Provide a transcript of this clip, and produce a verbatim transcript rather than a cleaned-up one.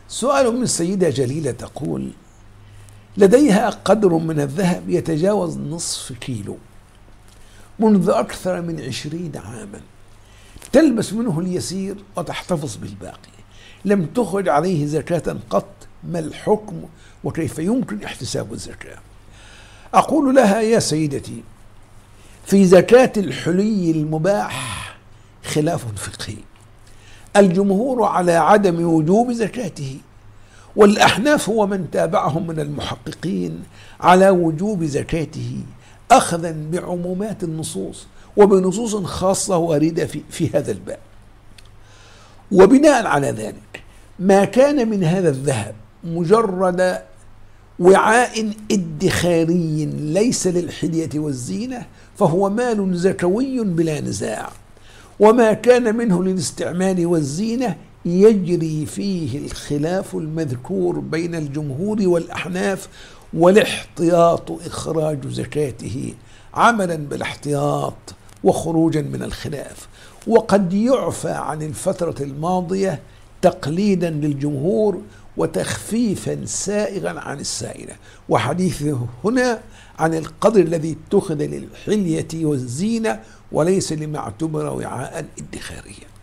سؤال من سيدة جليلة تقول: لديها قدر من الذهب يتجاوز نصف كيلو منذ أكثر من عشرين عاما، تلبس منه اليسير وتحتفظ بالباقي، لم تخرج عليه زكاة قط، ما الحكم وكيف يمكن احتساب الزكاة؟ أقول لها: يا سيدتي، في زكاة الحلي المباح خلاف فقهي، الجمهور على عدم وجوب زكاته، والأحناف ومن تابعهم من المحققين على وجوب زكاته، أخذا بعمومات النصوص وبنصوص خاصة واردة في, في هذا الباب. وبناء على ذلك، ما كان من هذا الذهب مجرد وعاء ادخاري ليس للحلية والزينة فهو مال زكوي بلا نزاع، وما كان منه للاستعمال والزينة يجري فيه الخلاف المذكور بين الجمهور والأحناف، والاحتياط إخراج زكاته عملا بالاحتياط وخروجا من الخلاف. وقد يعفى عن الفترة الماضية تقليدا للجمهور وتخفيفا سائغا عن السائلة، وحديثه هنا عن القدر الذي اتخذ للحلية والزينة وليس لما اعتبر وعاء ادخاريا.